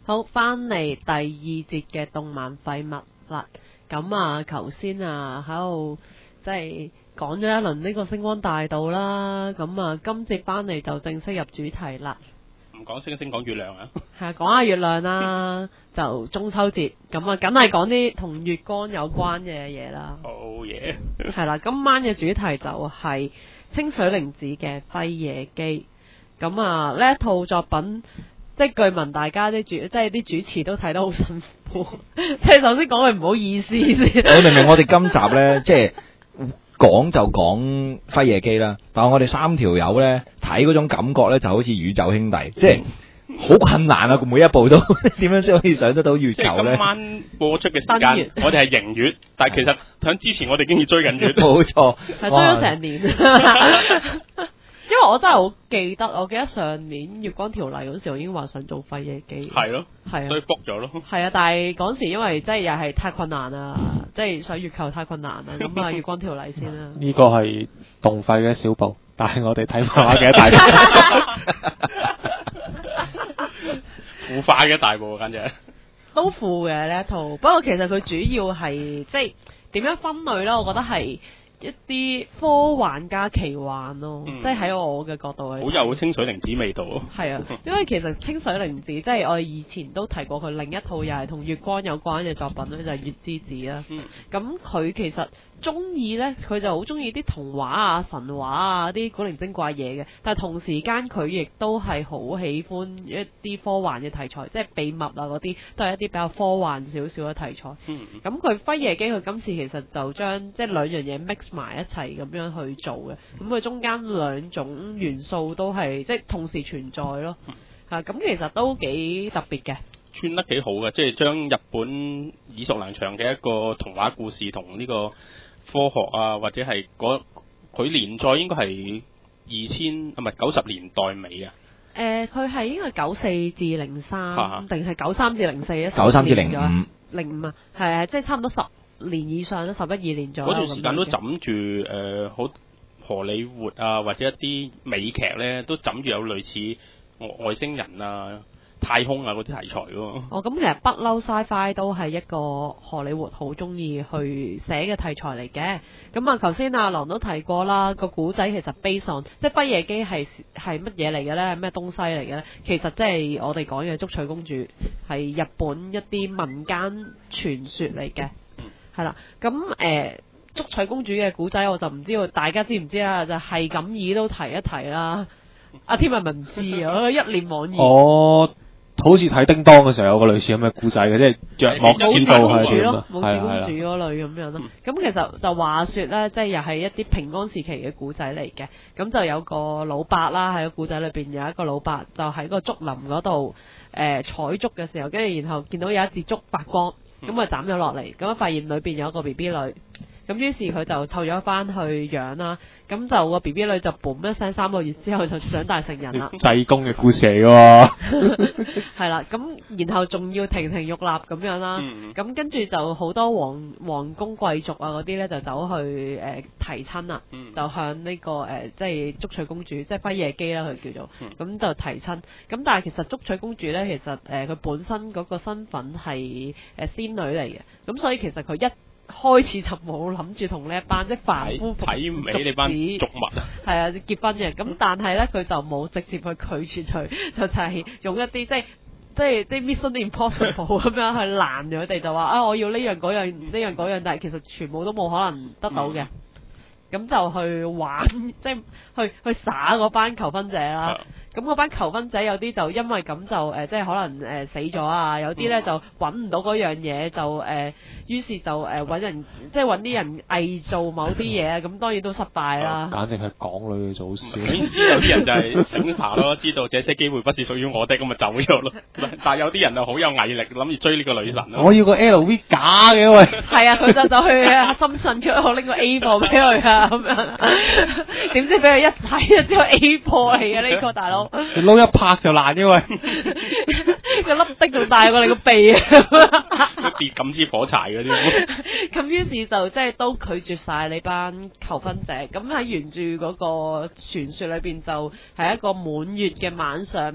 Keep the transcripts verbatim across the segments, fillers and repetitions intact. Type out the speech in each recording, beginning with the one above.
好，翻嚟第二節嘅動漫廢物啦。咁啊，頭先啊喺度即係講咗一輪呢個星光大道啦。咁啊，今節翻嚟就正式入主題啦。 唔講星星講月亮啊， 係啊，講下月亮啦，就中秋節咁啊，梗係講啲同月光有關嘅嘢啦。 好嘢， 係啦，今晚嘅主題就係清水玲子嘅《輝夜姬》。咁啊，呢一套作品，即係據聞大家啲主，即係啲主持都睇得好辛苦。即係首先講句唔好意思先。 我明明我哋今集咧，即係講就講輝夜姬啦，但係我哋三條友咧睇嗰種感覺咧，就好似宇宙兄弟，即係好困難啊！每一步都點樣先可以上得到月球咧？ 即係今晚播出嘅時間，我哋係迎月，但係其實響之前我哋已經要追緊月。 冇錯， 係追咗成年。因為我真係好記得，我記得上年月光條例嗰時候，我已經話想做輝夜姬。 係咯， 係啊， 所以 book 咗咯。 係啊，但係嗰時因為即係又係太困難啦，即係上月球太困難啦，咁啊月光條例先啦。 呢個係動廢嘅小步，但係我哋睇漫畫嘅大步。 腐化嘅大步，簡直都腐嘅呢一套，不過其實佢主要係即係點樣分類咧？我覺得係一啲科幻加奇幻咯， 嗯、 即係喺我嘅角度係好有清水玲子味道咯。 係啊，因為其實清水玲子即係我哋以前都提過佢另一套又係同月光有關嘅作品咧，就係、是、月之子啦。咁佢、嗯、其實中意呢，佢就好中意啲童話啊、神話啊、啲古靈精怪嘢嘅，但係同時間佢亦都係好喜歡一啲科幻嘅題材，即係秘密啊嗰啲，都係一啲比較科幻少少嘅題材。咁佢輝夜姬佢今次其實就將即係兩樣嘢 mix 埋一齊咁樣去做嘅，咁佢中間兩種元素都係即係同時存在咯。嚇，咁其實都幾特別嘅。 串得幾好嘅，即係將日本耳熟能詳嘅一個童話故事同呢個科學啊，或者係嗰佢連載應該係二千啊，唔係九十年代尾啊。 誒、呃，佢係應該九四至零三，定係九三至零四啊？ 九三至零五， 零五啊，係啊，即係差唔多十年以上啦，十一二年左右。 嗰段時間都枕住誒好荷里活啊，或者一啲美劇咧，都枕住有類似外外星人啊、太空啊嗰啲題材喎。 哦，咁其實不嬲 Sci-Fi 都係一個荷里活好中意去寫嘅題材嚟嘅。咁啊，頭先阿郎都提過啦，個古仔其實 based on 即係輝夜姬係係乜嘢嚟嘅咧？係咩東西嚟嘅咧？其實即係我哋講嘅竹取公主係日本一啲民間傳說嚟嘅，係啦。咁誒、呃、竹取公主嘅古仔我就唔知道大家知唔知啦，就係咁意都提一提啦。阿天文咪唔知啊，一臉惘然。 我好似睇叮當嘅時候有個類似咁嘅故仔嘅，即係着幕知道係點啊， 武士公主嗰類咁樣咯。咁、嗯、其實就話說咧，即係又係一啲平安時期嘅古仔嚟嘅。咁就有個老伯啦，喺個古仔裏邊有一個老伯，就喺個竹林嗰度誒採竹嘅時候，跟住然後見到有一支竹發光，咁啊斬咗落嚟，咁啊發現裏邊有一個 B B 女，咁於是佢就湊咗翻去養啦。咁就個 B B 女就嘣一聲三個月之後就長大成人啦。 濟公嘅故事嚟喎。 係啦，咁然後仲要亭亭玉立咁樣啦。咁、嗯、跟住就好多皇皇宮貴族啊嗰啲咧就走去誒、呃、提親啦，嗯、就向呢、這個誒、呃、即係竹取公主，即係輝夜姬啦佢叫做，咁、嗯、就提親。咁但係其實竹取公主咧其實誒佢、呃、本身嗰個身份係誒、呃、仙女嚟嘅，咁所以其實佢一開始就冇諗住同呢一班即係凡夫俗睇唔起你班俗物啊， 係啊結婚嘅。咁但係咧佢就冇直接去拒絕佢，就就係用一啲即係即係啲 Mission Impossible 咁樣去攔咗佢哋，就話啊我要呢樣嗰樣呢樣嗰樣，但係其實全部都冇可能得到嘅。咁、嗯、就去玩，即係去去耍嗰班求婚者啦。咁嗰班求婚者有啲就因為咁就誒、呃，即係可能誒、呃、死咗啊！有啲咧就揾唔到嗰樣嘢，就誒、呃，於是就誒揾、呃、人，即係揾啲人偽造某啲嘢，咁當然都失敗啦。 簡直係港女嘅祖先。 你唔知有啲人就係醒爬咯，知道這些機會不是屬於我的，咁咪走咗咯。但係有啲人就好有毅力，諗住追呢個女神咯。 我要個 L V 假嘅喂。 係啊，佢就就去深圳出我拎個 A 貨俾佢啊，咁樣。點知俾佢一睇就知道 A 貨嚟嘅呢個大佬。 你撈一拍就爛嘅喂， 個粒的仲大過你個鼻啊！ 跌咁支火柴嗰啲， 咁於是就即係都拒絕晒你班求婚者。咁喺原著嗰個傳說裏邊就係一個滿月嘅晚上，咁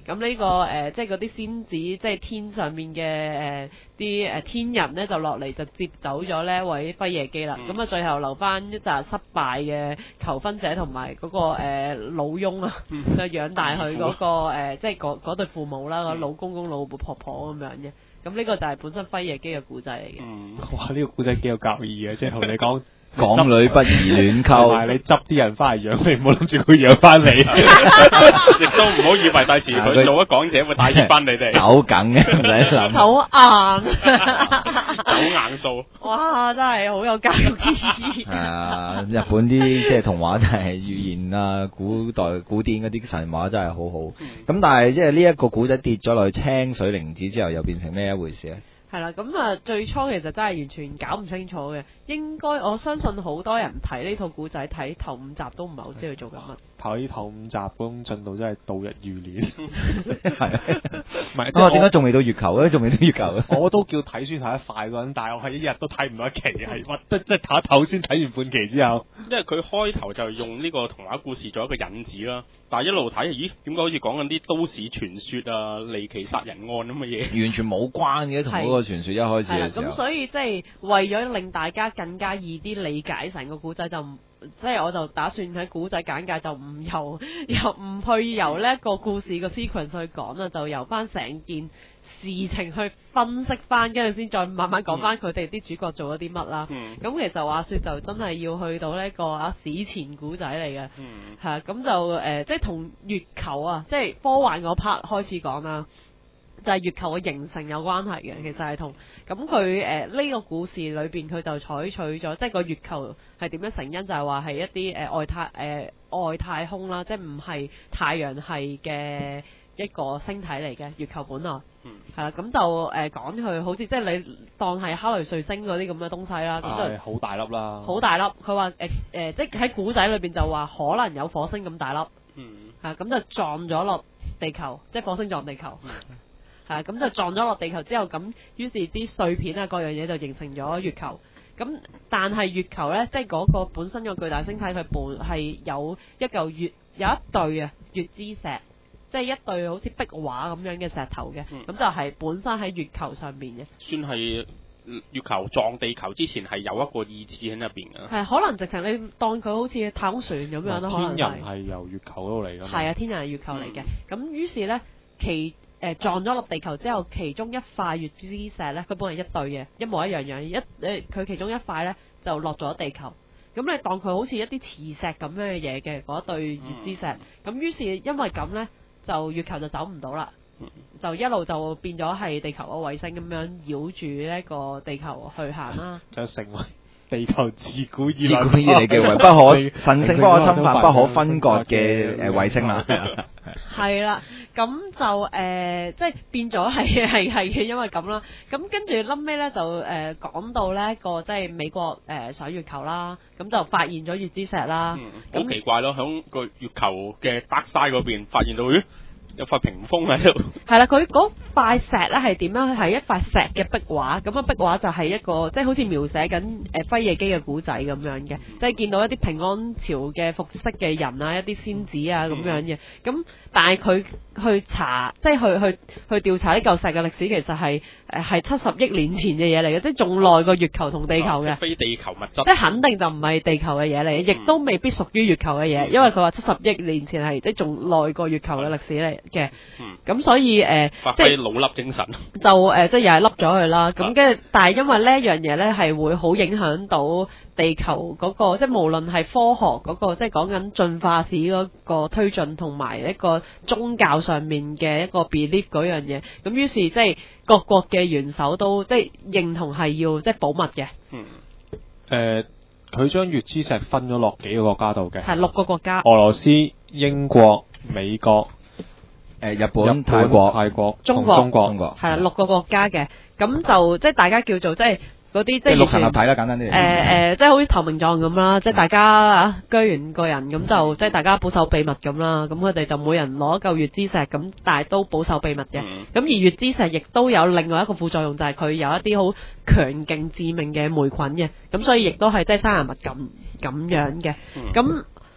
咁呢、個誒、呃、即係嗰啲仙子，即係天上面嘅誒啲誒天人咧，就落嚟就接走咗呢位輝夜姬啦。咁啊、嗯，最後留翻一紮失敗嘅求婚者同埋嗰個、呃、老翁啊，嗯、就養大佢嗰、個、呃、即係嗰嗰對父母啦，嗯、老公公老婆婆咁樣嘅。咁呢個就係本身輝夜姬嘅故仔嚟嘅。 嗯，哇！呢、呢個故仔幾有教義嘅，即係同你講。 港女不宜亂溝， 你執啲人翻嚟養，你唔好諗住佢養翻你， 亦都唔好以為第時佢做咗港姐會帶翻你哋。 走梗嘅，唔使諗。 手硬， 手硬數。 哇！真係好有教育意義。 係啊，日本啲即係童話真係寓言啊，古代古典嗰啲神話真係好好。咁、嗯、但係即係呢一個古仔跌咗落去清水靈子之後，又變成咩一回事咧？ 係啦，咁啊最初其實真係完全搞唔清楚嘅，應該我相信好多人睇呢套古仔睇頭五集都唔係好知佢做緊乜。 睇頭五集嗰種進度真係度日如年。係，唔係即係點解仲未到月球咧？仲未到月球咧？ 我都叫睇書睇得快嗰陣，但係我係一日都睇唔到一期，係屈得即係睇一頭先睇完半期之後。 因為佢開頭就用呢個童話故事做一個引子啦，但係一路睇，咦？點解好似講緊啲都市傳說啊、離奇殺人案咁嘅嘢？ 完全冇關嘅，同嗰個傳說一開始嘅時候。 咁所以即係為咗令大家更加易啲理解成個古仔，就即係我就打算喺古仔簡介就唔由由唔去由呢一個故事個 sequence 去講啦，就由翻成件事情去分析翻，跟住先再慢慢講翻佢哋啲主角做咗啲乜啦。咁、嗯、其實話說就真係要去到呢個啊史前古仔嚟嘅，係啊咁就誒、呃、即係同月球啊，即係科幻嗰 part 開始講啦。就係月球嘅形成有關係嘅，其實係同咁佢誒呢個故事裏邊佢就採取咗，即係個月球係點樣成因，就係話係一啲誒、呃、外太誒、呃、外太空啦，即係唔係太陽系嘅一個星體嚟嘅月球本來，係啦、嗯，咁就誒講佢好似即係你當係哈雷彗星嗰啲咁嘅東西啦，咁就好大粒啦， 好大粒。佢話誒誒，即係喺古仔裏邊就話可能有火星咁大粒， 嗯， 係咁就撞咗落地球，即係火星撞地球。嗯係咁、啊、就撞咗落地球之後，咁於是啲碎片啊各樣嘢就形成咗月球。咁但係月球呢，即係嗰個本身個巨大星體，佢本係有一嚿月有一對啊月之石，即係一對好似壁畫咁樣嘅石頭嘅。咁、嗯、就係本身喺月球上邊嘅。算係月球撞地球之前係有一個意志喺入邊嘅。係可能直情你當佢好似太空船咁樣咯。 天人係由月球嗰度嚟㗎嘛。係啊，天人係月球嚟嘅。咁、嗯、於是呢，其誒、呃、撞咗落地球之後，其中一塊月之石咧，佢本嚟一對嘅，一模一樣樣，一誒佢其中一塊咧就落咗地球。咁你當佢好似一啲磁石咁樣嘅嘢嘅嗰一對月之石，咁、嗯、於是因為咁咧，就月球就走唔到啦，嗯、就一路就變咗係地球個衛星咁樣繞住呢個地球去行啦， 就成為地球自古以來自古以嚟嘅為不可神聖不可侵犯、不可分割嘅誒衛星啦。 係啦，咁就誒、呃，即係變咗係係係嘅，因為咁啦。咁跟住臨尾咧就誒講、呃、到呢一個即係美國誒、呃、上月球啦，咁就發現咗月之石啦。 嗯，好那奇怪咯，響個月球嘅 Dark Side 嗰邊發現到，咦？有塊屏風喺度。係啦，佢嗰塊石咧係點樣？係一塊石嘅壁畫。咁啊，壁畫就係一個即係好似描寫緊誒輝夜姬嘅古仔咁樣嘅，即係見到一啲平安朝嘅服飾嘅人啊，一啲仙子啊咁樣嘅。咁但係佢去查，即係去去去調查呢嚿石嘅歷史，其實係誒係七十億年前嘅嘢嚟嘅，即係仲耐過月球同地球嘅。 非地球物質。 即係肯定就唔係地球嘅嘢嚟，亦都未必屬於月球嘅嘢，因為佢話七十億年前係即係仲耐過月球嘅歷史嚟嘅。嗯。咁所以誒，呃、 發揮老粒精神。 就誒、呃，即係又係笠咗佢啦。咁跟住，但係因為呢一樣嘢咧，係會好影響到地球嗰、嗰個，即係無論係科學嗰、嗰個，即係講緊進化史嗰個推進，同埋一個宗教上面嘅一個 belief 嗰樣嘢。咁於是即係各國嘅元首都即係認同係要即係保密嘅。嗯。 誒、呃，佢將月之石分咗落幾個國家度嘅。 係六個國家。 俄羅斯、英國、美國。 誒，日本、泰國、 泰國、 中國、 中國、 中國，係啦，六個國家嘅，咁就即係大家叫做即係嗰啲即係六神合體啦，簡單啲。誒誒，即係好似投名狀咁啦，即係大家啊居完個人咁就即係大家保守秘密咁啦，咁佢哋就每人攞一嚿月之石咁，但係都保守秘密嘅。咁而月之石亦都有另外一個副作用，就係佢有一啲好強勁致命嘅霉菌嘅，咁所以亦都係即係生人勿近咁樣嘅。咁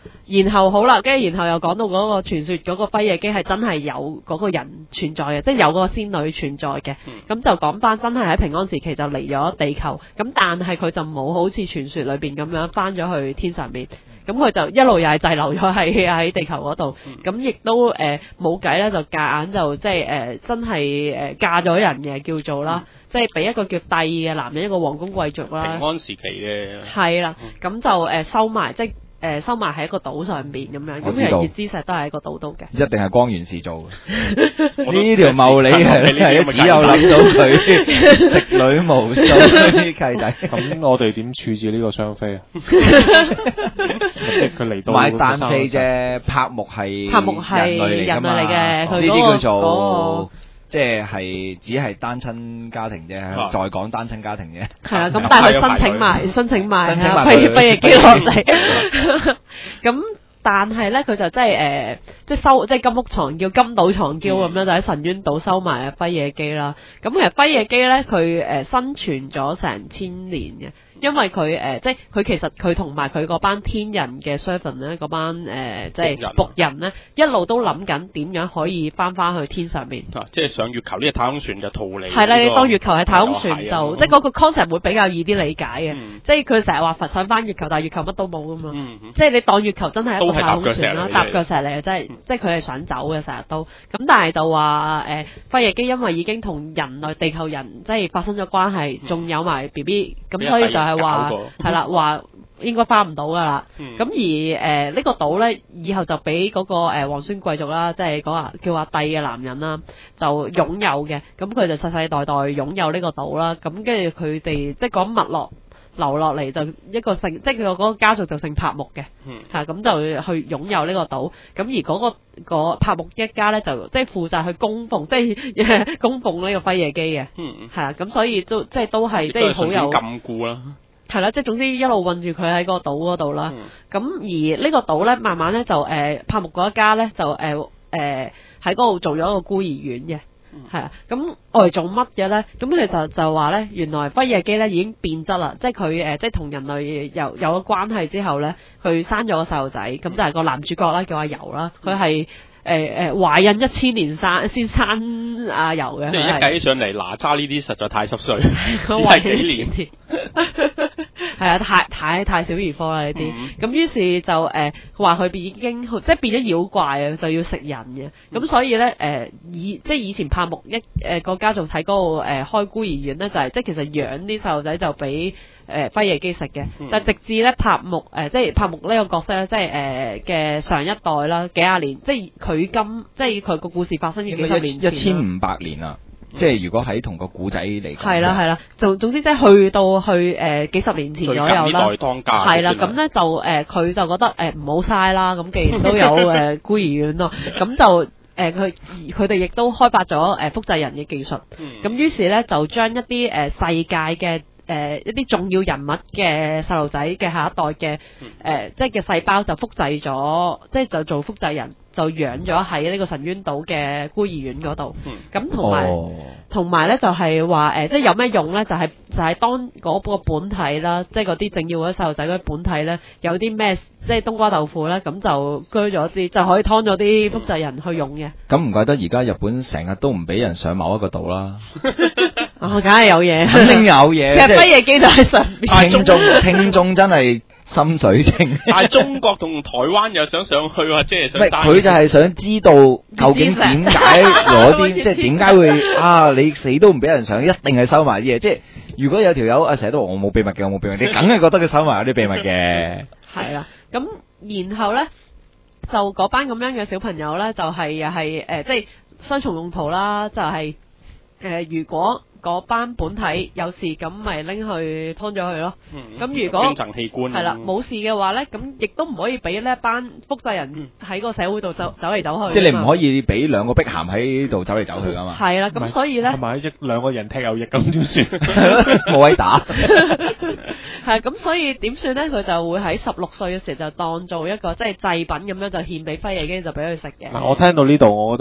然後好啦，跟住然後又講到嗰個傳說嗰個輝夜姬係真係有嗰個人存在嘅，即係有嗰個仙女存在嘅。咁、嗯、就講翻真係喺平安時期就嚟咗地球，咁但係佢就冇好似傳說裏邊咁樣翻咗去天上面。咁佢就一路又係滯留咗喺喺地球嗰度，咁亦、嗯、都誒冇計咧，就夾硬就即係誒真係誒、呃、嫁咗人嘅叫做啦，嗯、即係俾一個叫帝嘅男人，一個皇宮貴族啦。 平安時期嘅係啦，咁、嗯、就誒、呃、收埋即係。誒收埋喺一個島上邊咁樣，咁其實月之石都係一個島度嘅。 一定係光源氏做嘅。呢條茂利係係只有諗到佢食女無數啲契弟。 咁我哋點處置呢個雙飛啊？即係佢嚟到買單飛啫，柏木係柏木係人類嚟嘅，佢呢啲叫做。 嗰個即係只係單親家庭啫， 啊、 再講單親家庭啫。 係啊，咁但係佢申請埋，申請埋輝輝夜姬落嚟。咁但係咧，佢就真係誒，即係收，即係金屋藏嬌、金島藏嬌咁樣，就喺神淵島收埋輝夜姬啦。咁其實輝夜姬咧，佢誒生存咗成千年嘅。因為佢誒、呃，即係佢其實佢同埋佢嗰班天人嘅 servant 咧，嗰班誒、呃、即係僕人咧，一路都諗緊點樣可以翻翻去天上面。 啊，即係上月球呢個太空船就逃離。 係啦，你當月球係太空船就， 嗯、 即係嗰個 concept 會比較易啲理解嘅。 嗯、 即係佢成日話佛上翻月球，但係月球乜都冇噶嘛。 嗯嗯、 即係你當月球真係一個太空船啦，踏腳石嚟嘅，即係、嗯、即係佢係想走嘅成日都。咁但係就話誒，輝夜姬因為已經同人類地球人即係發生咗關係，仲、嗯、有埋 B B，咁所以就係話。啦，話應該翻唔到噶啦。咁、嗯、而誒、呃這個、呢個島咧，以後就俾嗰、那個誒、呃、皇孫貴族啦，即係嗰個叫阿帝嘅男人啦，就擁有嘅。咁佢就世世代代擁有呢個島啦。咁跟住佢哋即係講脈絡流落嚟，就一個姓，即係佢嗰個家族就姓柏木嘅。嚇、嗯，咁、啊、就去擁有呢個島。咁而嗰、那個、那個柏木一家咧，就即係負責去供奉，即係供奉呢個輝夜姬嘅。嗯，係啊，咁所以都即係都係即係好有禁錮啦。 係啦，即係總之一路韞住佢喺個島嗰度啦。咁、嗯、而呢個島咧，慢慢咧就誒柏木嗰一家咧就誒誒喺嗰度做咗一個孤兒院嘅。係啊、嗯，咁我哋做乜嘅咧？咁佢就就話咧，原來輝夜姬咧已經變質啦，即係佢誒即係同人類有有咗關係之後咧，佢生咗個細路仔，咁就係個男主角啦，叫阿柔啦，佢係。誒誒，懷孕一千年生先生阿柔嘅， 即係一計起上嚟，哪吒呢啲實在太濕碎，只係幾年添， 係啊，太太太小兒科啦呢啲。咁於、嗯、是就誒話佢已經即係變咗妖怪啊，就要食人嘅。咁、嗯、所以咧誒、呃、以即係以前柏木一誒個家族睇嗰個誒開孤兒院咧，就係、是、即係其實養啲細路仔就俾。誒輝夜姬食嘅，嗯、但係直至咧柏木誒、呃，即係柏木呢個角色咧，即係誒嘅上一代啦，幾廿年，即係佢今，即係佢個故事發生於幾十年前， 一千五百年啊！嗯、即係如果喺同個古仔嚟講， 係啦係啦，就總之即係去到去誒、呃、幾十年前左右啦，係啦，咁咧就誒佢、呃、就覺得誒唔好嘥啦，咁既然都有誒、呃、孤兒院咯，咁就誒佢佢哋亦都開發咗誒、呃、複製人嘅技術，咁、嗯、於是咧就將一啲誒、呃、世界嘅。誒、呃、一啲重要人物嘅細路仔嘅下一代嘅誒、呃，即係嘅細胞就複製咗，即係就做複製人，就養咗喺呢個神淵島嘅孤兒院嗰度。咁同埋同埋咧就係話誒，即係有咩用咧？就係、是、就係、是、當嗰個本體啦，即係嗰啲正要嗰啲細路仔嗰啲本體咧，有啲咩即係冬瓜豆腐咧，咁就鋸咗啲，就可以劏咗啲複製人去用嘅。 咁唔、嗯、怪得而家日本成日都唔俾人上某一個島啦。 哦，梗係有嘢， 肯定有嘢。 其實輝夜姬就喺上邊。 聽眾聽眾真係心水清。 但係中國同台灣又想上去喎，即係想。 佢就係想知道究竟點解攞啲，即係點解會啊？你死都唔俾人上，一定係收埋啲嘢。即係如果有條友啊，成日都話我冇秘密嘅，我冇秘密，你梗係覺得佢收埋有啲秘密嘅。 係啦，咁然後咧，就嗰班咁樣嘅小朋友咧，就係又係誒，即係雙重用途啦，就係、是、誒、呃，如果。嗰班本體有事咁咪拎去劏咗佢咯。咁、嗯、如果捐贈器官係啦冇事嘅話咧，咁亦都唔可以俾呢一班複製人喺個社會度走走嚟走去。 即係你唔可以俾兩個碧咸喺度走嚟走去噶嘛。 係啦，咁所以咧， 同埋一兩個人踢右翼咁點算？ 冇位打。 係咁，所以點算咧？佢就會喺十六歲嘅時候就當做一個即係祭品咁樣就獻俾輝夜姬，就俾佢食嘅。 嗱，我聽到呢度，我覺得。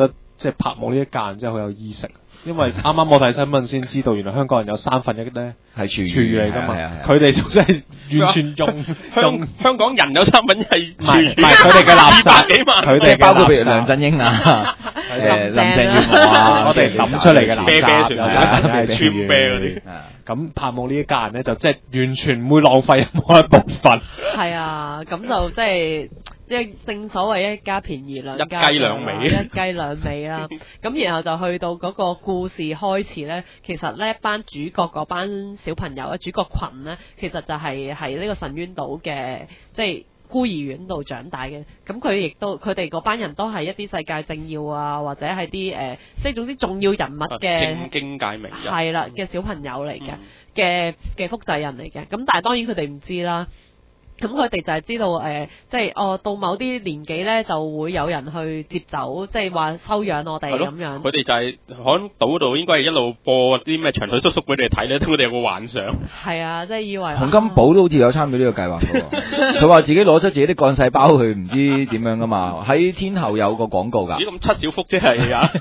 即係拍冇呢一家人真係好有衣食。因為啱啱我睇新聞先知道，原來香港人有三分一咧係廚廚餘嚟㗎嘛， 係啊係啊佢哋就真係完全用用香香港人有三分一係唔係唔係佢哋嘅垃圾， 二百幾萬佢哋嘅包括譬如垃圾梁振英啊、誒林鄭月娥啊啊， 我哋諗出嚟嘅垃圾啤啤船有啊啲係穿廚餘啤嗰啲啊咁拍冇呢一家人咧，就即係完全唔會浪費任何一部分。 係啊，咁就即係即係正所謂一家便宜兩家一雞兩味一雞兩味啦。咁然後就去到嗰個故事開始呢，其實呢班主角嗰班小朋友咧，主角群呢，其實就係喺呢個神淵島嘅即係孤兒院度長大嘅。咁佢亦都佢哋嗰班人都係一啲世界政要啊，或者係啲誒，即係總之重要人物嘅正經界名人係啦嘅小朋友嚟嘅嘅嘅複製人嚟嘅。咁但係當然佢哋唔知啦。咁佢哋就係知道誒、呃，即係哦，到某啲年紀咧，就會有人去接走，即係話收養我哋係咯咁樣。 佢哋就係響島度應該係一路播啲咩長腿叔叔俾你哋睇咧，等佢哋有個幻想。 係啊，即係以為洪金寶都好似有參與呢個計劃嘅喎，佢話自己攞出自己啲幹細胞去唔知點樣噶嘛，喺天后有個廣告㗎。 咦，咁七小福即係啊？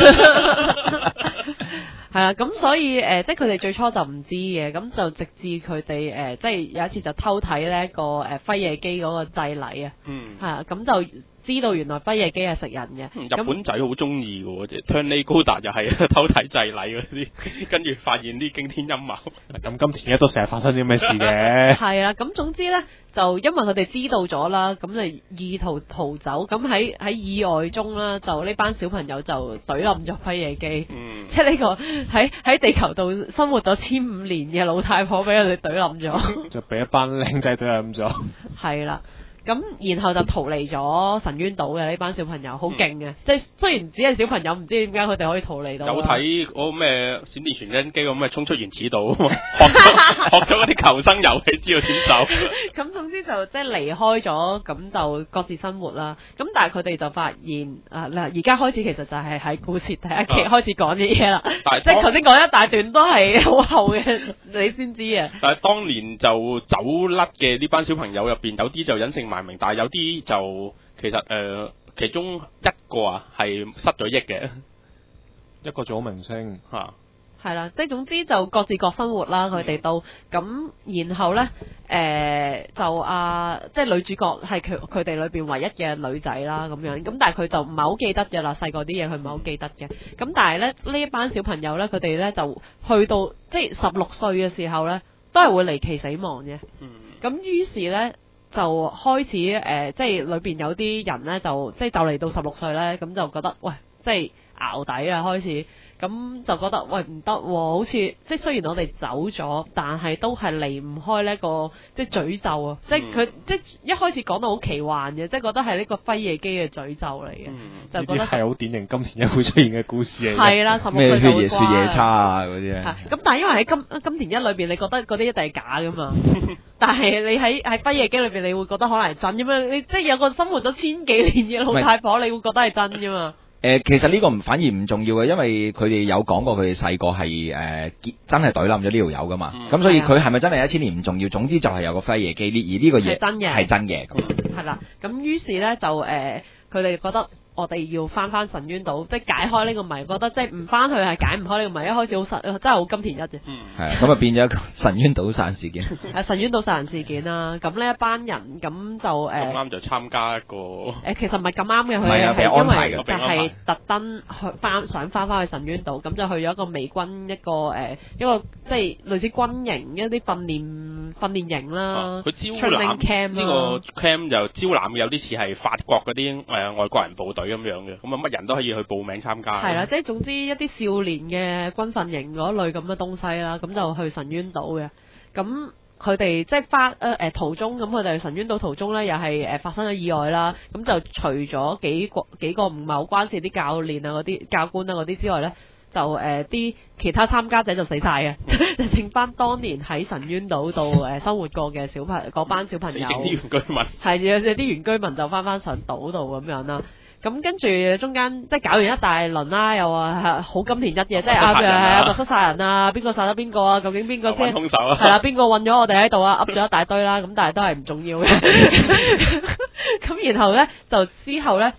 係啦，咁所以誒、呃，即係佢哋最初就唔知嘅，咁就直至佢哋誒，即係有一次就偷睇呢個誒輝夜姬嗰個祭禮啊， 嗯， 係啊，咁就知道原來輝夜姬係食人嘅。 嗯日本仔好中意嘅喎，即係 Tony 高達又係偷睇祭禮嗰啲，跟住發現啲驚天陰謀。 咁金田一都成日發生啲咩事嘅？ 係啦，咁總之呢，就因為佢哋知道咗啦，咁就意圖逃走，咁喺喺意外中啦，就呢班小朋友就懟冧咗輝夜姬， 嗯， 即係呢個喺喺地球度生活咗千五年嘅老太婆俾佢哋懟冧咗， 就俾一班靚仔對冧咗。 係啦。咁然後就逃離咗神淵島嘅呢班小朋友，好勁嘅，即係雖然只係小朋友，唔知點解佢哋可以逃離到啦。 有睇嗰個咩閃電傳真機咁咩衝出原始島，學咗學咗嗰啲求生遊戲，知道點走。 咁總之就即係離開咗，咁就各自生活啦。咁但係佢哋就發現啊嗱，而家開始其實就係喺故事第一期開始講啲嘢啦， 但係即係頭先講一大段都係好後嘅，你先知啊。 但係當年就走甩嘅呢班小朋友入邊，有啲就隱姓埋名，但係有啲就其實誒、呃，其中一個啊係失咗憶嘅， 一個做咗明星嚇。 係啦，即係總之就各自各生活啦，佢哋都咁，然後呢，誒、呃、就啊，即係女主角係佢佢哋裏邊唯一嘅女仔啦，咁樣，咁但係佢就唔係好記得嘅啦，細個啲嘢佢唔係好記得嘅，咁但係呢，呢一班小朋友呢，佢哋呢就去到即係十六歲嘅時候呢，都係會離奇死亡嘅， 嗯， 咁於是呢，就開始誒、呃，即係裏邊有啲人呢，就即係就嚟到十六歲呢，咁就覺得喂，即係淆底啊開始。咁就覺得喂唔得喎，好似即係雖然我哋走咗，但係都係離唔開呢個即係詛咒啊！即係佢即係一開始講到好奇幻嘅，即係覺得係呢個輝夜姬嘅詛咒嚟嘅， 嗯、 就覺得係好典型金田一會出現嘅故事嚟嘅。 係啦，十六咩歲就會咩夜雪夜叉啊嗰啲啊。 咁但係因為喺金金田一裏邊，你覺得嗰啲一定係假噶嘛？但係你喺喺輝夜姬裏邊，你會覺得可能係真咁樣。你即係有個生活咗千幾年嘅老太婆，你會覺得係真噶嘛？ 誒、呃，其實呢個唔反而唔重要嘅，因為佢哋有講過佢哋細個係誒結真係懟冧咗呢條友噶嘛，咁、嗯、所以佢係咪真係一千年唔重要，總之就係有個輝夜姬呢，而呢個嘢係真嘅， 係真嘅。 係啦，咁於是咧就誒，佢、呃、哋覺得我哋要翻翻神淵島，即係解開呢個謎，覺得即係唔翻去係解唔開呢個謎。一開始好神，真係好金田一嘅。 嗯， 係啊，咁啊變咗一個神淵島殺人事件。 誒神淵島殺人事件啦，咁呢一班人咁就誒， 咁啱就參加一個誒、呃，其實唔係咁啱嘅，佢係啊係因為就係特登去翻想翻翻去神淵島，咁就去咗一個美軍一個誒、呃、一個即係類似軍營一啲訓練訓練營啦。 佢、啊、招攬 camp 呢個 camp 就招攬有啲似係法國嗰啲誒外國人部隊咁樣嘅，咁啊乜人都可以去報名參加。 係啦，即係總之一啲少年嘅軍訓營嗰類咁嘅東西啦，咁就去神淵島嘅。咁佢哋即係翻誒誒途中，咁佢哋去神淵島途中咧，又係誒發生咗意外啦。咁就除咗幾個幾個唔係好關事啲教練啊、嗰啲教官啊嗰啲之外咧，就誒啲、呃、其他參加者就死晒嘅，就剩翻當年喺神淵島度誒生活過嘅小朋嗰班小朋友， 死剩啲原居民係有有啲原居民就翻翻上島度咁樣啦。咁跟住中間即係搞完一大輪啦，又話好金田一嘅，即係啊誒密室殺人啊，邊個殺咗邊個啊？究竟邊個先？ 兇手啊？ 係啦，邊個韞咗我哋喺度啊？噏咗一大堆啦，咁但係都係唔重要嘅。咁然後咧就之後咧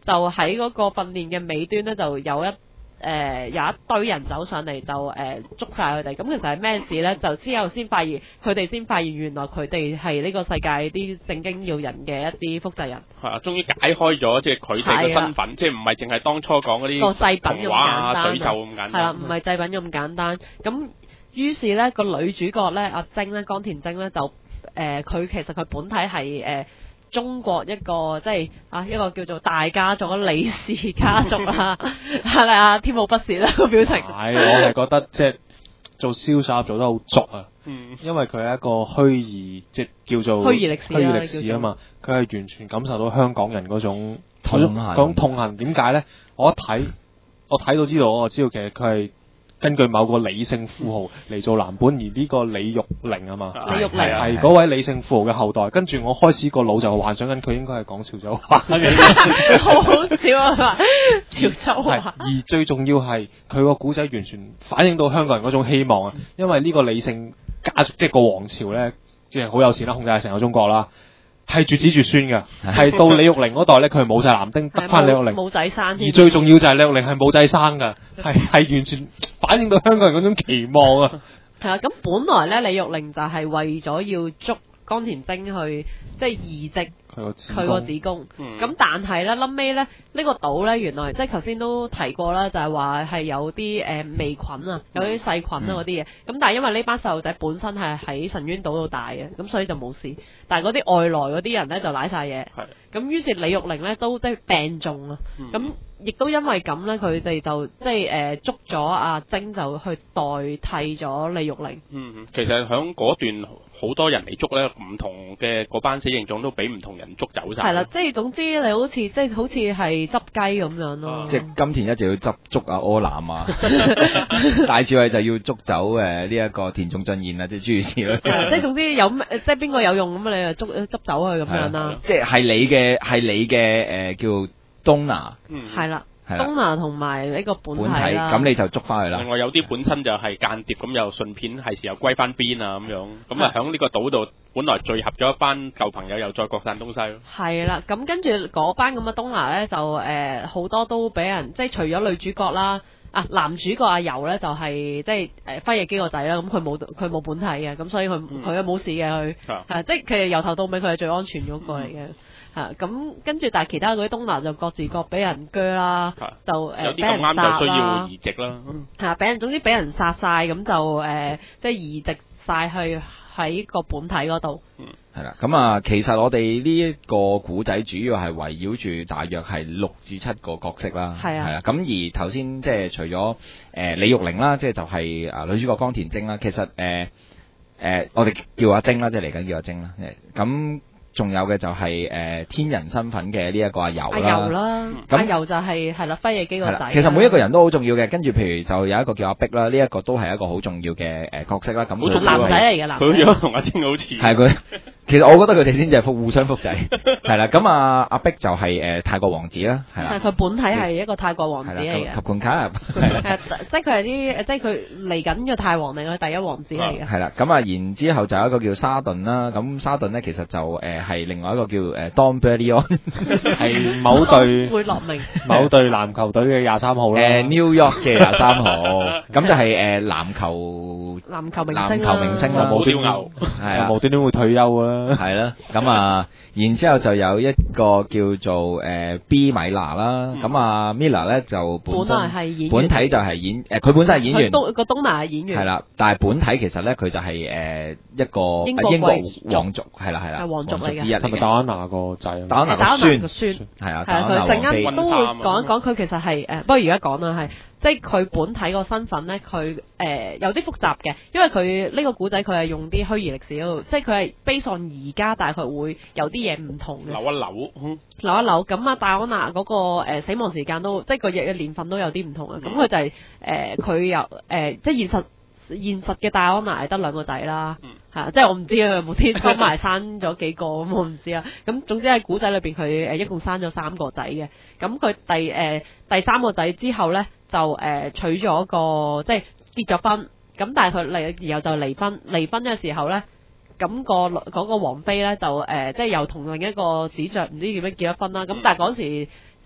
就喺嗰個訓練嘅尾端咧，就有一。誒、呃、有一堆人走上嚟就誒、呃、捉晒佢哋，咁其實係咩事呢？就之後先發現，佢哋先發現原來佢哋係呢個世界啲正經要人嘅一啲複製人。 係啊，終於解開咗即係佢哋嘅身份，即係唔係淨係當初講嗰啲個製品咁簡單， 水袖咁簡單。 係啦，唔係製品咁簡單。咁於是呢個女主角呢，阿晶呢，江田晶呢，就誒佢、呃、其實佢本體係誒。呃中國一個即係啊一個叫做大家族嘅李氏家族啦，係咪啊？天冇不是啦個表情。 係，我係覺得即係做銷售做得好足啊。 嗯， 因為佢係一個虛擬，即係叫做虛擬歷史虛擬歷史啊嘛。佢係完全感受到香港人嗰種痛恨嗰種痛恨。點解咧？我一睇，我睇到知道，我知道其實佢係。根據某個李姓富豪嚟做藍本，而呢個李玉玲啊嘛， 李玉玲係嗰位李姓富豪嘅後代。跟住我開始個腦就幻想緊佢應該係講潮州話嘅， 好好笑啊！潮州話。 而最重要係佢個古仔完全反映到香港人嗰種希望啊！因為呢個李姓家族即係個王朝咧，即係好有錢啦，控制成個中國啦。係絕子絕孫嘅，係到李玉玲嗰代咧，佢係冇晒男丁，得翻李玉玲冇仔生。 而最重要就係李玉玲係冇仔生㗎，係係完全反映到香港人嗰種期望啊！ 係啊，咁本來咧，李玉玲就係為咗要捉江田晶去即係移植佢個子宮。咁、嗯、但係咧，臨尾咧呢、呢個島咧，原來即係頭先都提過啦，就係話係有啲誒、呃、微菌啊，有啲細菌啊嗰啲嘢。咁、嗯、但係因為呢班細路仔本身係喺神淵島度大嘅，咁所以就冇事。但係嗰啲外來嗰啲人咧就舐晒嘢。咁於是李玉玲咧都即係病重啊。咁、嗯亦都因為咁咧，佢哋就即係誒捉咗阿晶，就去代替咗李玉玲。 嗯，其實喺嗰段好多人嚟捉咧，唔同嘅嗰班死刑種都俾唔同人捉走晒。 係啦，即係總之你好似即係好似係執雞咁樣咯。 啊、即係金田一就要執捉阿柯南啊，大智慧就要捉走誒呢一個田中俊彥啊，即係諸如此類。 即係總之有咩即係邊個有用咁啊？你就捉執走佢咁樣啦。 即係係你嘅係你嘅誒、呃、叫。東拿， 嗯， 係啦，東拿同埋呢個本體啦， 咁你就捉翻去啦。 另外有啲本身就係間諜，咁又順便係時候歸翻邊啊咁樣，咁啊喺呢個島度，本來聚合咗一班舊朋友，又再各散東西咯。係啦，咁跟住嗰班咁嘅東拿咧，就誒好、呃、多都俾人，即係除咗女主角啦，啊男主角阿柔咧就係、是、即係誒輝夜姬個仔啦，咁佢冇佢冇本體嘅，咁所以佢佢冇事嘅佢，係即係佢由頭到尾佢係最安全嗰個嚟嘅。嗯嚇咁跟住，但係其他嗰啲東南就各自各俾人鋸啦，就誒有啲咁啱就需要移植啦。 係俾人總之俾人殺晒，咁就誒、呃、即係移植晒去喺個本體嗰度。嗯， 係啦。咁啊，其實我哋呢一個古仔主要係圍繞住大約係六至七個角色啦。係啊。係啦。咁而頭先即係除咗誒、呃、李玉玲啦，即係就係、是、啊女主角江田晶啦。其實誒誒、呃呃、我哋叫阿晶啦，即係嚟緊叫阿晶啦。咁仲有嘅就係、是、誒、呃、天人身份嘅呢一個阿柔啦， 阿柔啦，咁阿柔就係係啦輝夜姬個仔。 其實每一個人都好重要嘅，跟住譬如就有一個叫阿碧啦，呢、這、一個都係一個好重要嘅誒角色啦。咁佢男仔嚟嘅男， 佢樣同阿晶好似。係佢，其實我覺得佢哋先至係複互相複製。係啦，咁啊阿碧就係、是、誒、呃、泰國王子啦，係啦。 佢本體係一個泰國王子嚟嘅。 及冠卡。 係即係佢係啲即係佢嚟緊嘅泰王嚟嘅第一王子嚟嘅。 係啦，咁啊然之後就有一個叫沙頓啦，咁沙頓咧其實就誒係、呃、另外一個叫。誒 Don Berlion 係某隊會落名， 某隊籃球隊嘅廿三號啦。 誒 New York 嘅廿三號，咁就係誒籃球籃球明星籃球明星啦， 冇端牛， 係啊， 無端端會退休啦， 係啦。咁啊，然之後就有一個叫做誒 B 米娜啦，咁啊 Mila 咧就本身本體就係演誒，佢本身係演員， 個東娜係演員， 係啦，但係本體其實咧佢就係誒一個英國皇族，係啦係啦， 皇族嚟嘅， 係咪戴安娜個仔？ 戴安娜個孫，係啊， 係啊，佢陣間都會講一講佢其實係誒，不過而家講啦係，即係佢本體個身份咧，佢誒有啲複雜嘅，因為佢呢個古仔佢係用啲虛擬歷史嗰度，即係佢係 base on而家，但係佢會有啲嘢唔同嘅， 扭一扭， 扭一扭。咁啊，戴安娜嗰個誒死亡時間都，即係個日嘅年份都有啲唔同啊。咁佢就係誒佢有誒，即係現實。現實嘅戴安娜係得兩個仔啦，係啊、嗯，即係我唔知佢有冇天生埋生咗幾個咁，我唔知啊。咁總之喺古仔裏邊，佢誒一共生咗三個仔嘅。咁佢第誒、呃、第三個仔之後咧，就誒、呃、娶咗個即係結咗婚。咁但係佢離然後就離婚，離婚嘅時候咧，咁、那個嗰、那個王妃咧就誒、呃、即係又同另一個子爵唔知點樣結咗婚啦。咁、嗯、但係嗰時。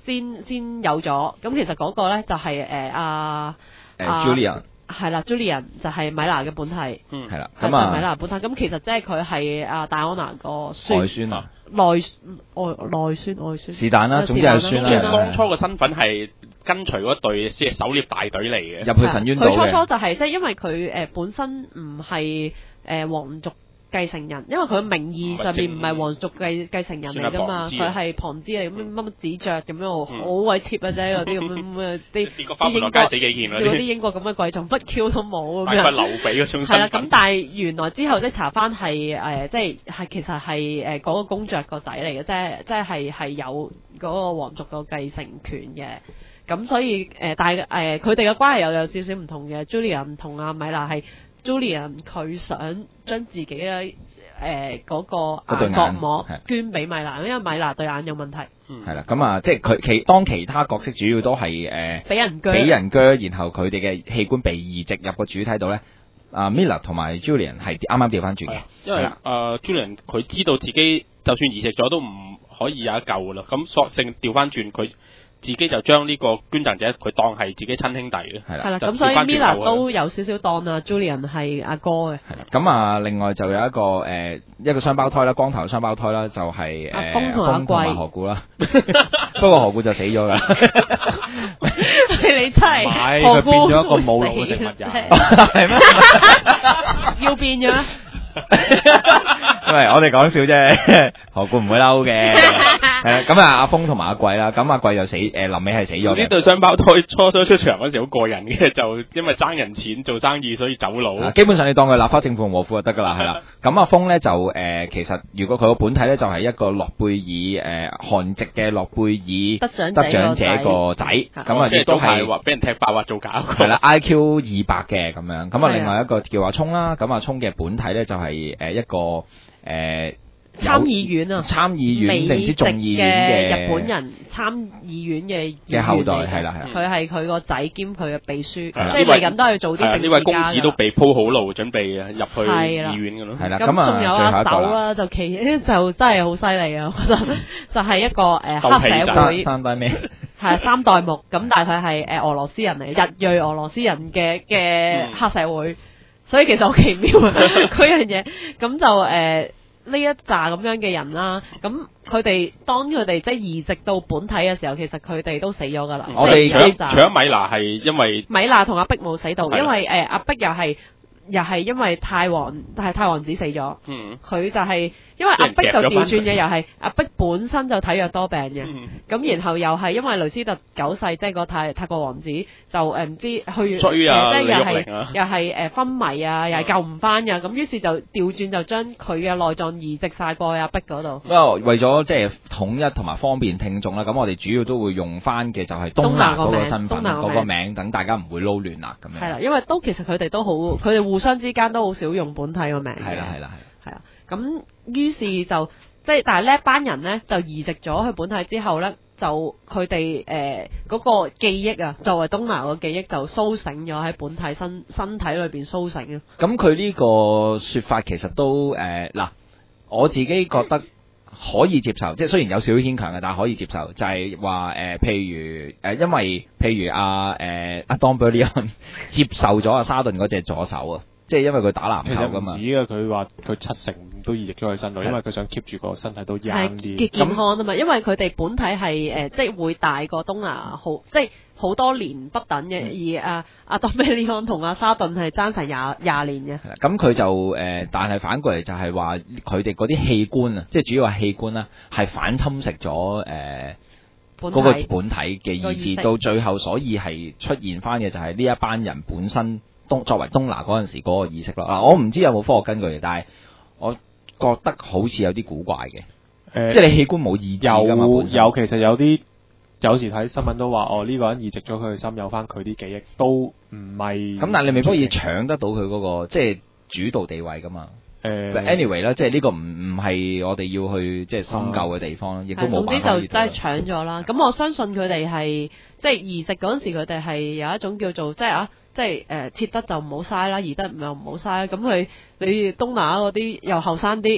先先有咗。咁其實嗰個咧就係誒阿誒 Julian 係啦 Julian 就係米娜嘅本體， 嗯係啦， 係咁啊米娜本體。咁其實即係佢係阿戴安娜個孫外孫啊， 內外內孫外孫是但啦，總之係孫即係啦。 當初嘅身份係跟隨嗰隊即係狩獵大隊嚟嘅。 入去神淵島佢初嘅初就係即係因為佢誒、呃、本身唔係誒皇族繼承人，因為佢名義上面唔係皇族繼繼承人嚟噶嘛，佢係旁支嚟，咁乜乜子爵咁樣，好鬼 cheap 啊啫，嗰啲咁樣咁啲啲花木蘭街死幾件嗰嗰啲啲， 英國咁嘅貴重乜 Q 都冇咁大概樣。 劉備嗰種係啦， 身份。 咁但係原來之後即係查翻係誒，即係係其實係誒嗰個公爵個仔嚟嘅，即係即係係係有嗰個皇族個繼承權嘅。咁所以誒、呃，但係誒佢哋嘅關係又有少少唔同嘅。Julian 同阿米娜係 Julian 佢想將自己嘅誒嗰個眼角膜捐俾米娜，因為米娜對眼有問題。 係啦，咁啊，即係佢其當其他角色主要都係誒俾人鋸， 俾人鋸，然後佢哋嘅器官被移植入個主體度咧。啊 Mila 同埋 Julian 係啱啱調翻轉嘅， 因為誒 Julian 佢知道自己就算移植咗都唔可以有一救噶啦，咁索性調翻轉佢。自己就將呢個捐贈者佢當係自己親兄弟嘅， 係啦， 係啦，咁所以 Mila 都有少少當啊 Julian 係阿哥嘅， 係啦，咁啊，另外就有一個誒、呃、一個雙胞胎啦，光頭雙胞胎啦，就係、是、誒、呃、 阿峰同阿貴何故啦，不過何故就死咗啦， 你真係何故佢變咗一個冇腦嘅植物人， 係咩？ 要變咗咩？ 因為我哋講笑啫，何故唔會嬲嘅？係啦，咁啊阿峰同埋阿貴啦，咁阿貴就死誒，臨尾係死咗嘅。 呢對雙胞胎初初出場嗰時好過癮嘅，就因為爭人錢做生意，所以走佬。 基本上你當佢立花正父和父就得噶啦，係啦。咁阿峰咧就誒、呃，其實如果佢個本體咧就係一個諾貝爾誒韓籍嘅諾貝爾得獎得獎者個仔，咁啊亦都係話俾人踢爆話做假。 係啦 ，I Q 二百嘅咁樣。咁啊，另外一個叫阿聰啦，咁阿聰嘅本體咧就係誒一個誒。呃參議院啊， 參議院定唔知眾議院嘅日本人參議院嘅嘅後代係啦係啦， 佢係佢個仔兼佢嘅秘書，即係係嚟緊都係做啲呢位公子都被鋪好路，準備入去議院嘅咯。 係啦， 咁仲有阿手啦，就其就真係好犀利啊！我覺得就係一個誒黑社會三代咩？ 係三代目咁，但係佢係誒俄羅斯人嚟，日裔俄羅斯人嘅嘅黑社會，所以其實好奇妙啊嗰樣嘢。咁就誒。呢一紮咁樣嘅人啦，咁佢哋當佢哋即係移植到本體嘅時候，其實佢哋都死咗㗎啦。 我哋除咗米娜係因為米娜同阿碧冇死到，因為誒阿碧又係又係因為太王，但係太王子死咗。嗯，佢就係、是。因為阿碧就調轉嘅，又係阿碧本身就體弱多病嘅，咁、嗯、然後又係因為雷斯特九世即係個泰泰國王子就誒唔知去追啊， 即係又係又係誒昏迷啊，又係救唔翻㗎，咁於是就調轉就將佢嘅內臟移植晒過去阿碧嗰度。 不過為咗即係統一同埋方便聽眾啦，咁我哋主要都會用翻嘅就係東娜嗰個身份嗰個名，等大家唔會撈亂啦咁樣。 係啦，因為都其實佢哋都好，佢哋互相之間都好少用本體個名。 係啦係啦係。 係啊。咁於是就即係，但係呢班人咧就移植咗佢本體之後咧，就佢哋誒嗰個記憶啊，作為東娜個記憶就甦醒咗喺本體身身體裏邊甦醒啊。 咁佢呢個説法其實都誒嗱、呃，我自己覺得可以接受，即係雖然有少少牽強嘅，但係可以接受。就係話誒，譬如誒、呃，因為譬如阿誒阿 Don Berlion 接受咗阿沙頓嗰隻左手啊。即係因為佢打籃球㗎嘛， 其實唔止嘅，佢話佢七成都移植咗佢身度，因為佢想 keep 住個身體都 young 啲， 健康啊嘛。因為佢哋本體係誒、呃，即係會大過東娜好，即係好多年不等嘅。嗯、而阿阿多美利安同阿沙頓係爭成廿廿年嘅。 咁佢就誒、呃，但係反過嚟就係話佢哋嗰啲器官啊，即係主要係器官啦，係反侵蝕咗誒嗰個本體嘅意志，到最後所以係出現翻嘅就係呢一班人本身。作為東娜嗰陣時嗰個意識咯，嗱我唔知有冇科學根據嘅，但係我覺得好似有啲古怪嘅，呃、即係你器官冇意志㗎嘛， 有有其實有啲有時睇新聞都話，哦呢、呢個人移植咗佢嘅心，有翻佢啲記憶，都唔係。咁但係你未必可以搶得到佢嗰、嗰個即係主導地位㗎嘛。誒、呃、，anyway 啦，即係呢個唔唔係我哋要去即係深究嘅地方，亦、嗯、都冇辦法。 總之就真係搶咗啦。咁我相信佢哋係即係移植嗰陣時，佢哋係有一種叫做即係啊。即係誒切得就唔好嘥啦，移得又唔好嘥啦。咁佢你東娜嗰啲又後生啲，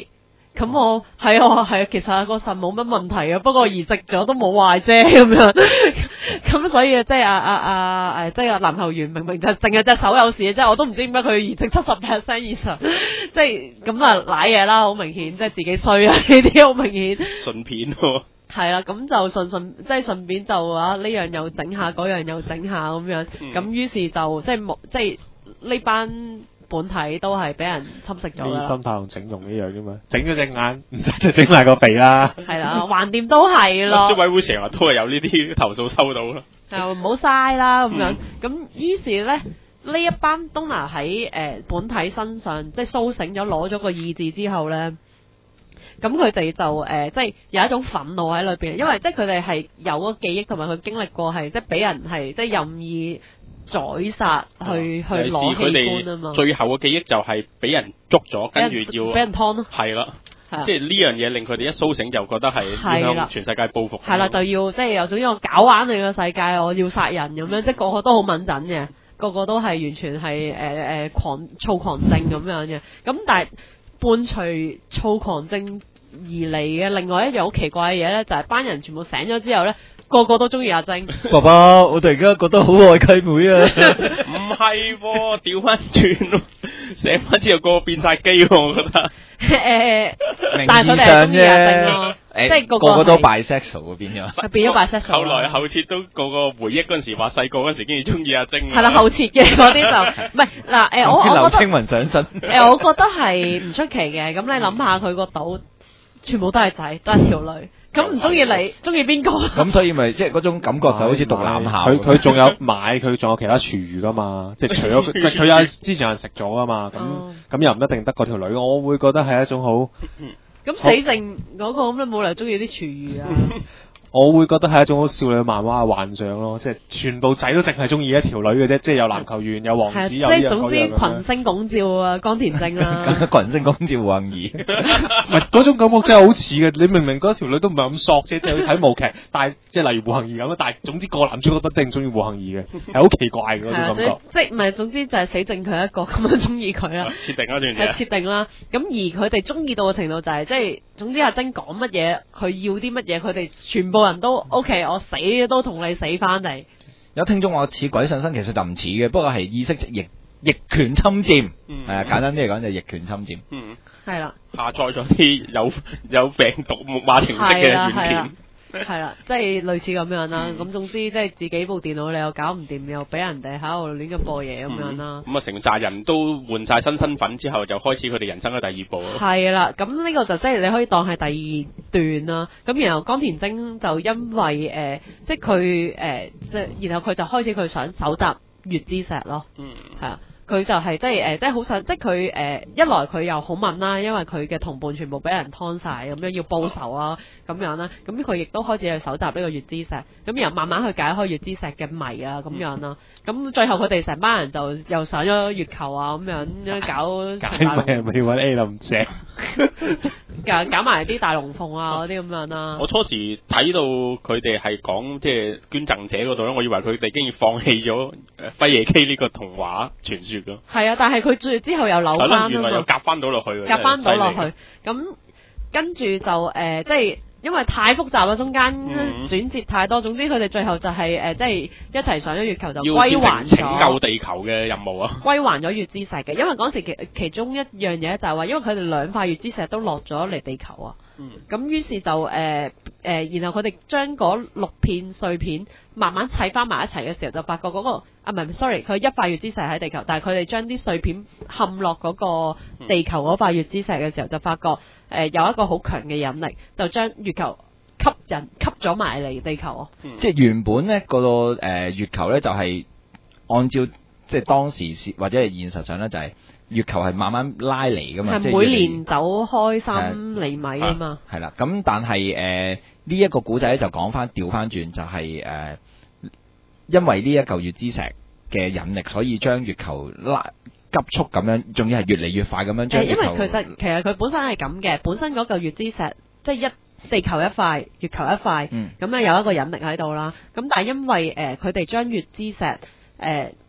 咁我係啊係啊，其實個腎冇乜問題啊，不過移植咗都冇壞啫咁樣。咁所以即係啊啊啊誒，即係男球員明明就淨係隻手有事，即係我都唔知點解佢移植七十 percent 以上，即係咁啊瀨嘢啦，好明顯，即係自己衰啊呢啲好明顯。 順片喎。 係啦，咁就順順即係順便就話呢樣又整下，嗰樣又整下咁樣，咁於、嗯、是就即係冇即係呢班本體都係俾人侵蝕咗啦。 心態同整容一樣啫嘛，整咗隻眼唔使就整埋個鼻啦。 係啦，橫掂都係咯。 消委會成日都係有呢啲投訴收到咯。 又唔好嘥啦咁樣，咁於是咧呢一班 donor 喺誒本體身上即係甦醒咗，攞咗個意志之後咧。咁佢哋就誒、呃，即係有一種憤怒喺裏邊，因為即係佢哋係有個記憶同埋佢經歷過係，即係俾人係即係任意宰殺去、嗯、去攞器官啊嘛。 最後嘅記憶就係俾人捉咗，跟住要俾人劏咯。 係啦，即係呢樣嘢令佢哋一甦醒就覺得係向全世界報復。 係啦，就要即係有種要搞玩你個世界，我要殺人咁樣，即係個個都好敏感嘅，個個都係完全係誒誒狂躁狂症咁樣嘅。咁但係伴隨躁狂症而嚟嘅另外一樣好奇怪嘅嘢咧，就係、是、班人全部醒咗之後咧，個個都中意阿晶。 爸爸，我突然間覺得好愛契妹啊！ 唔係喎，調翻轉咯，醒翻之後個個變晒基喎，我覺得。 誒，但係佢哋係中意阿晶咯，即係個個個都 bisexual 喎，變咗。 變咗 bisexual。 後來後設都個個回憶嗰陣時話細個嗰陣時竟然中意阿晶。 係啦，後設嘅嗰啲就唔係嗱誒，我我覺得。劉青雲上身。誒，我覺得係唔出奇嘅。咁你諗下佢個島。全部都係仔，都係條女，咁唔中意你，中意邊個？咁所以咪即係嗰種感覺就好似讀男校。 佢佢仲有買，佢仲有其他廚餘噶嘛？即係除咗佢，佢有之前有人食咗噶嘛？咁咁、嗯、又唔一定得嗰條女，我會覺得係一種好。 咁死剩嗰個咁你冇理由中意啲廚餘啊？ 我會覺得係一種好少女漫畫嘅幻想咯，即係全部仔都淨係中意一條女嘅啫，即係有籃球員、有王子、有呢樣嗰樣。即係總之群星拱照啊，江田晶啊， 群星拱照黃怡。唔係嗰種感覺真係好似嘅，你明明嗰條女都唔係咁索啫，即係睇舞劇，但係即係例如胡杏兒咁，但係總之個男主角都一定中意胡杏兒嘅，係好奇怪嘅嗰種感覺。 即係唔係總之就係死剩佢一個咁樣中意佢啦。 設定一段嘢。 係設定啦，咁而佢哋中意到嘅程度就係即係總之阿晶講乜嘢，佢要啲乜嘢，佢哋全部人都。O、okay, K， 我死都同你死翻嚟。 有聽眾話似鬼上身，其實就唔似嘅，不過係意識逆逆權侵佔，係啊、嗯，簡單啲嚟講就係逆權侵佔。 嗯， 係啦。 下載咗啲有有病毒木馬程式嘅軟件。 係啦，即係類似咁樣啦。咁、嗯、總之即係自己部電腦你又搞唔掂，又俾人哋喺度亂咁播嘢咁樣啦。 咁啊、嗯，成扎人都換晒新身份之後，就開始佢哋人生嘅第二步咯。係啦，咁呢個就即係你可以當係第二段啦。咁然後江田晶就因為誒、呃，即係佢誒，即係然後佢就開始佢想搜集月之石咯。嗯，係啊。佢就係、是、即係誒，即係好想，即係佢誒一來佢又好問啦，因為佢嘅同伴全部俾人劏晒，咁樣要報仇啊咁樣啦，咁佢亦都開始去搜集呢個月之石，咁然後慢慢去解開月之石嘅謎啊咁樣啦，咁最後佢哋成班人就又上咗月球啊咁樣，搞解謎係咪揾 A 林姐？ 搞搞埋啲大龍鳳啊嗰啲咁樣啦。 我初時睇到佢哋係講即係捐贈者嗰度咧，我以為佢哋竟然放棄咗誒輝夜姬呢個童話傳說。 係啊，但係佢最之後又扭翻啊嘛， 原來又夾翻到落去， 夾翻到落去。咁跟住就誒、呃，即係因為太複雜啦，中間轉折太多。總之佢哋最後就係、是、誒、呃，即係一齊上咗月球就歸還咗拯救地球嘅任務啊！ 歸還咗月之石嘅，因為嗰時其其中一樣嘢就係話，因為佢哋兩塊月之石都落咗嚟地球啊。咁、嗯、於是就誒誒、呃呃，然後佢哋將嗰六片碎片慢慢砌翻埋一齊嘅時候，就發覺嗰、那個啊唔係 sorry，佢一塊月之石喺地球，但係佢哋將啲碎片嵌落嗰個地球嗰塊月之石嘅時候，就發覺誒、呃、有一個好強嘅引力，就將月球吸引吸咗埋嚟地球啊！ 嗯、即係原本咧、那個誒、呃、月球咧就係、是、按照即係當時或者係現實上咧就係、是。月球係慢慢拉嚟噶嘛， 係每年走開三厘米啊嘛。 係啦，咁但係誒呢一個古仔咧就講翻調翻轉，就係、是、誒、呃、因為呢一嚿月之石嘅引力，所以將月球拉急速咁樣，仲要係越嚟越快咁樣將月球。因為其實其實佢本身係咁嘅，本身嗰嚿月之石即係一地球一塊，月球一塊，咁啊、嗯、有一個引力喺度啦。咁但係因為誒佢哋將月之石誒。呃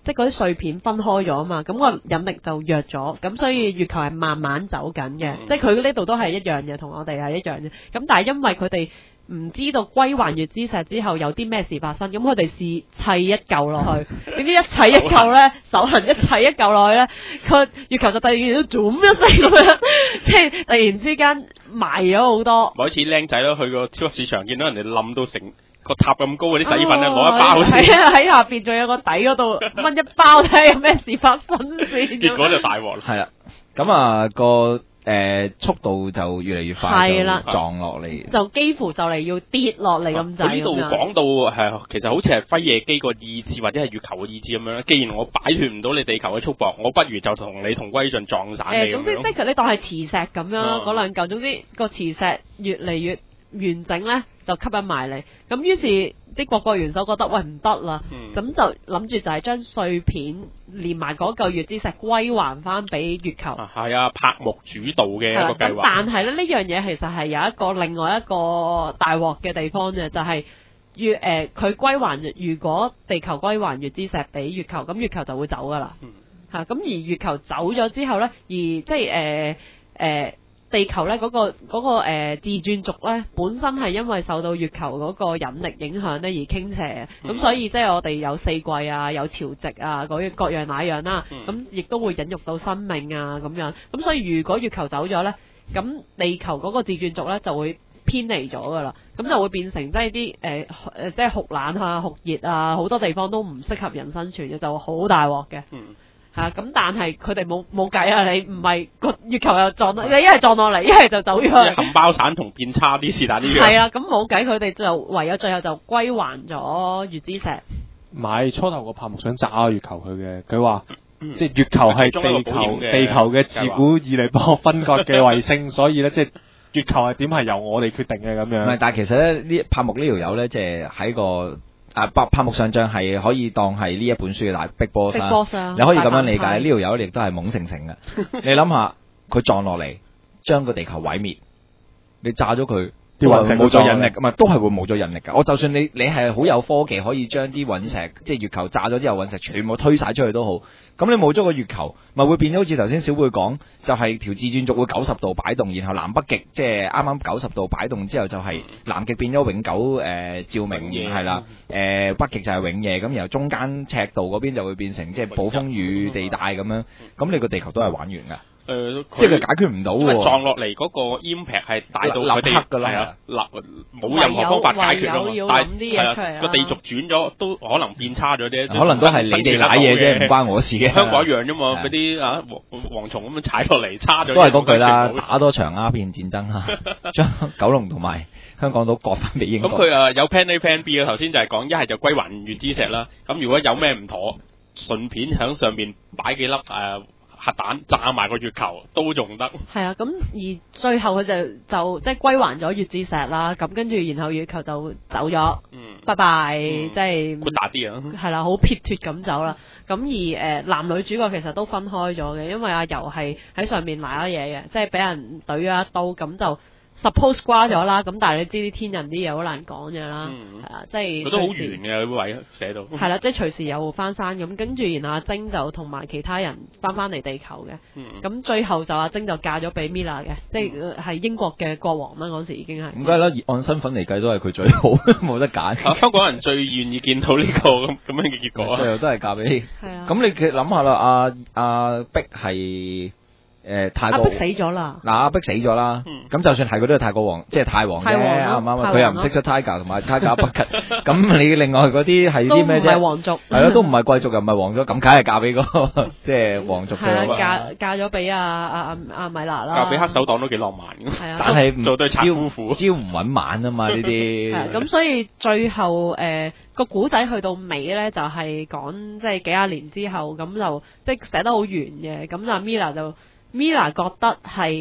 即係嗰啲碎片分開咗啊嘛，咁、個引力就弱咗，咁所以月球係慢慢走緊嘅，即係佢呢度都係一樣嘅，同我哋係一樣嘅。咁但係因為佢哋唔知道歸還月之石之後有啲咩事發生，咁佢哋試砌一嚿落去，點知一砌一嚿咧，手痕一砌一嚿落去咧，個月球就突然間咁一聲咁樣，即係突然之間埋咗好多。 咪好似僆仔咯，去個超級市場見到人哋冧到成個塔咁高嗰啲洗衣粉咧，攞、哦、一包先。 係啊，喺下邊仲有個底嗰度掹一包，睇下有咩事發生先。 結果就大鑊啦。 係啦，咁啊個。誒、呃、速度就越嚟越快， 係啦， 撞落嚟， 就幾乎就嚟要跌落嚟咁滯。 佢呢度講到係其實好似係輝夜姬個意志或者係月球嘅意志咁樣。既然我擺脫唔到你地球嘅束縛，我不如就同你同歸於盡撞散你。誒， 總之即係你當係磁石咁樣咯，嗰、嗯、兩嚿。總之個磁石越嚟越完整咧，就吸引埋嚟。咁於是啲各個元首覺得喂唔得啦，咁、嗯、就諗住就係將碎片連埋嗰嚿月之石歸還翻俾月球。 係啊，柏木主導嘅一個計劃。 但係咧呢樣嘢其實係有一個另外一個大鑊嘅地方嘅，就係月誒佢歸還，如果地球歸還月之石俾月球，咁月球就會走噶啦。嚇、嗯，咁而月球走咗之後咧，而即係誒誒。呃呃地球咧嗰、那個嗰、那個誒、呃、自轉軸咧，本身係因為受到月球嗰個引力影響咧而傾斜，咁、嗯、所以即係我哋有四季啊，有潮汐啊，嗰各樣那樣啦，咁亦、嗯、都會引育到生命啊咁樣，咁所以如果月球走咗咧，咁地球嗰個自轉軸咧就會偏離咗噶啦，咁就會變成即係啲誒誒即係酷冷啊、酷熱啊，好多地方都唔適合人生存嘅，就好大鑊嘅。嗯吓咁、啊，但係佢哋冇冇計啊！你唔係個月球又撞落，你一係撞落嚟，一係就走咗去。 冚包散同變差啲是但呢樣。 係啊，咁冇計，佢哋就唯有最後就歸還咗月之石。 買初頭個柏木想炸月球佢嘅，佢話、嗯、即係月球係地球地球嘅自古以嚟不可分割嘅衛星，所以咧即係月球係點係由我哋決定嘅咁樣。唔係， 但係其實咧呢柏木呢條友咧，即係喺個。啊，柏柏木上將係可以當係呢一本書嘅大 Big Boss 啊，你可以咁樣理解，呢條友亦都係懵成成嘅。你諗下，佢撞落嚟，將個地球毀滅，你炸咗佢，啲隕石冇咗引力，唔係都係會冇咗引力㗎。我就算你你係好有科技，可以將啲隕石，即係月球炸咗之後隕石全部推晒出去都好，咁你冇咗個月球，咪會變咗好似頭先小貝講，就係、是、條自轉軸會九十度擺動，然後南北極即係啱啱九十度擺動之後，就係南極變咗永久誒、呃、照明，係啦，誒、呃、北極就係永夜，咁然後中間赤道嗰邊就會變成即係暴風雨地帶咁樣，咁你個地球都係玩完㗎。誒、呃，即係佢解決唔到喎。 撞落嚟嗰個 impact 係大到佢哋係啊，立冇任何方法解決咯。但係係啊，個地軸轉咗都可能變差咗啲。 可能都係你哋瀨嘢啫，唔關我事嘅。 香港一樣啫嘛，嗰啲啊蝗蝗蟲咁樣踩落嚟，差咗。 都係嗰句啦，打多場鴉片戰爭啊，將九龍同埋香港都割翻俾英國。 咁佢誒有 plan A plan B 啊，頭先就係講一係就歸還月之石啦。咁如果有咩唔妥，順便喺上面擺幾粒誒。呃核彈炸埋個月球都仲得。 係啊，咁而最後佢就就即係歸還咗月之石啦。咁跟住然後月球就走咗。嗯。拜拜，嗯、即係。豁達啲啊。係啦，好撇脱咁走啦。咁而誒、呃、男女主角其實都分開咗嘅，因為阿柔係喺上面拿咗嘢嘅，即係俾人懟咗一刀，咁就 suppose 瓜咗啦。咁但係你知啲天人啲嘢好難講嘅啦。嗯。係啊，即係。佢都好圓嘅嗰位寫到。係啦，即係隨時又翻山咁，跟住然後阿晶就同埋其他人翻翻嚟地球嘅。咁、嗯、最後就阿晶就嫁咗俾 Mila 嘅，即係係英國嘅國王啦，嗰時已經係。唔該啦，按身份嚟計都係佢最好，冇得揀。 香港人最願意見到呢、這個咁咁樣嘅結果。 最後都係嫁俾。係啊。咁你諗下啦，阿阿碧係。誒，泰國阿碧死咗啦，嗱阿碧死咗啦，咁、嗯、就算係佢都係泰國王，即係泰王啫，啱唔啱啊？佢又唔識出 Tiger 同埋 Tiger 北吉，咁你另外嗰啲係啲咩啫？都唔係皇族，係咯，都唔係貴族又唔係皇族，咁梗係嫁俾、嗰個即係皇族嘅。嫁嫁咗俾阿阿阿阿米娜啦， 嫁俾黑手黨都幾浪漫嘅，係啊， 但係做對賊夫婦， 朝唔搵晚啊嘛呢啲。係咁，所以最後誒個古仔去到尾咧，就係講即係幾廿年之後，咁就即係寫得好圓嘅，咁就 Mila 就。Mila 覺得係誒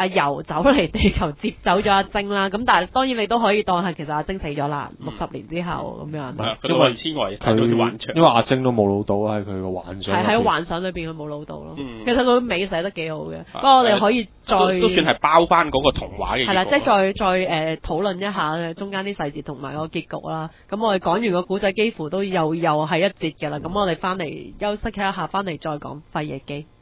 阿柔走嚟地球接走咗阿晶啦。咁但係當然你都可以當係其實阿晶死咗啦，六十年之後咁樣。 係啊，因為之外睇到啲幻象， 因為阿晶都冇老到喺佢個幻想。 係喺幻想裏邊佢冇老到咯。 嗯、 其實佢尾寫得幾好嘅，不過我哋可以再都，都算係包翻嗰個童話嘅。 係啦，即係再再誒討論一下中間啲細節同埋個結局啦。咁我哋講完個古仔幾乎都又又係一節嘅啦。咁我哋翻嚟休息一下，翻嚟再講《輝夜姬》。